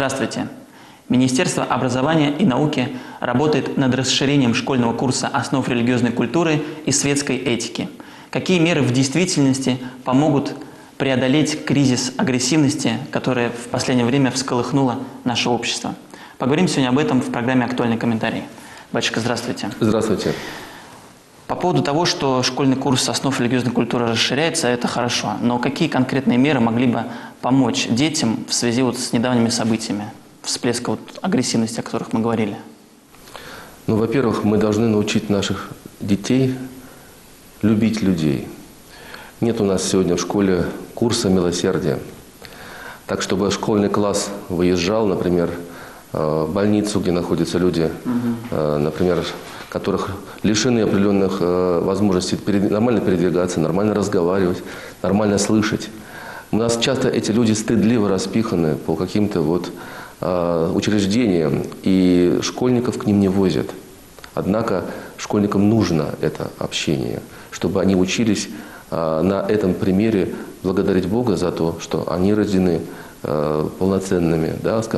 Здравствуйте. Министерство образования и науки работает над расширением школьного курса «Основ религиозной культуры и светской этики». Какие меры в действительности помогут преодолеть кризис агрессивности, который в последнее время всколыхнуло наше общество? Поговорим сегодня об этом в программе «Актуальный комментарий». Батюшка, здравствуйте. Здравствуйте. По поводу того, что школьный курс «Основ религиозной культуры» расширяется, это хорошо. Но какие конкретные меры могли бы помочь детям в связи с недавними событиями, всплеска агрессивности, о которых мы говорили? Ну, во-первых, мы должны научить наших детей любить людей. Нет у нас сегодня в школе курса милосердия. Так, чтобы школьный класс выезжал, например, в больницу, где находятся люди, например, которых лишены определенных возможностей нормально передвигаться, нормально разговаривать, нормально слышать. У нас часто эти люди стыдливо распиханы по каким-то учреждениям, и школьников к ним не возят. Однако школьникам нужно это общение, чтобы они учились на этом примере благодарить Бога за то, что они рождены полноценными,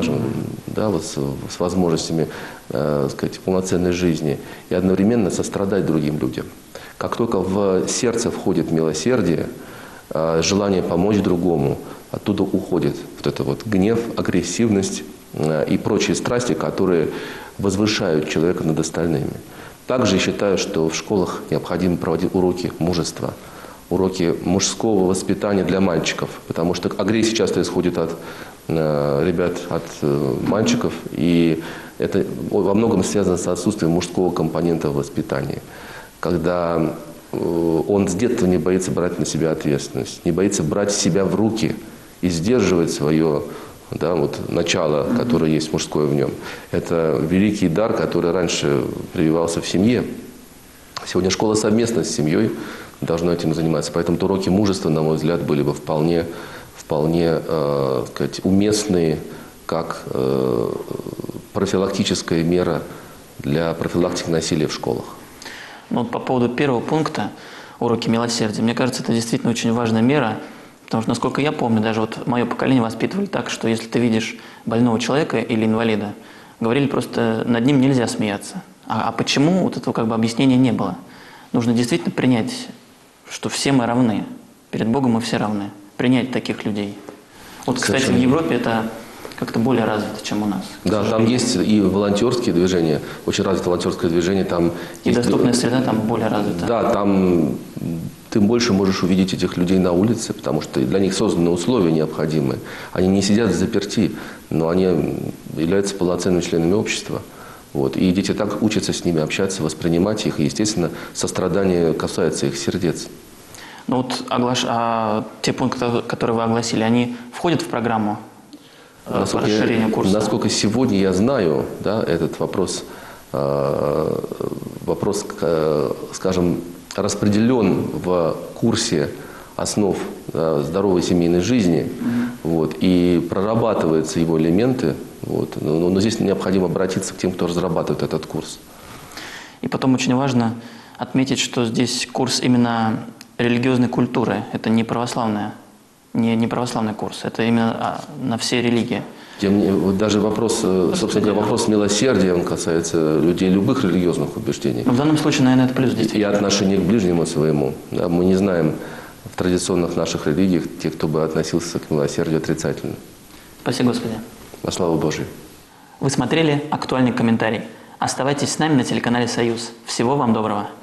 с возможностями полноценной жизни, и одновременно сострадать другим людям. Как только в сердце входит милосердие, желание помочь другому, оттуда уходит гнев, агрессивность и прочие страсти, которые возвышают человека над остальными. Также считаю, что в школах необходимо проводить уроки мужества, уроки мужского воспитания для мальчиков, потому что агрессия часто исходит от ребят, от мальчиков, и это во многом связано с отсутствием мужского компонента в воспитании. Когда он с детства не боится брать на себя ответственность, не боится брать себя в руки и сдерживать свое начало, которое есть мужское в нем. Это великий дар, который раньше прививался в семье. Сегодня школа совместно с семьей должна этим заниматься. Поэтому уроки мужества, на мой взгляд, были бы вполне уместные, как профилактическая мера для профилактики насилия в школах. По поводу первого пункта, уроки милосердия, мне кажется, это действительно очень важная мера, потому что, насколько я помню, даже мое поколение воспитывали так, что если ты видишь больного человека или инвалида, говорили просто, над ним нельзя смеяться. А почему этого объяснения не было? Нужно действительно принять, что все мы равны. Перед Богом мы все равны. Принять таких людей. Кстати, в Европе это как-то более развито, чем у нас. Да, там есть и волонтерские движения, очень развито волонтерское движение. И доступная среда там более развита. Да, там ты больше можешь увидеть этих людей на улице, потому что для них созданы условия необходимые. Они не сидят взаперти, но они являются полноценными членами общества. И дети так учатся с ними общаться, воспринимать их, и, естественно, сострадание касается их сердец. Те пункты, которые вы огласили, они входят в программу по расширению курса? Насколько сегодня я знаю, этот вопрос, скажем, распределен в курсе основ здоровой семейной жизни, и прорабатываются его элементы. Но здесь необходимо обратиться к тем, кто разрабатывает этот курс. И потом очень важно отметить, что здесь курс именно религиозной культуры. Это не православный курс, это именно на все религии. Даже вопрос милосердия, он касается людей любых религиозных убеждений. В данном случае, наверное, это плюс действительно. И отношение к ближнему своему. Мы не знаем в традиционных наших религиях тех, кто бы относился к милосердию отрицательно. Спасибо, Господи. Во славу Божию. Вы смотрели «Актуальный комментарий». Оставайтесь с нами на телеканале «Союз». Всего вам доброго.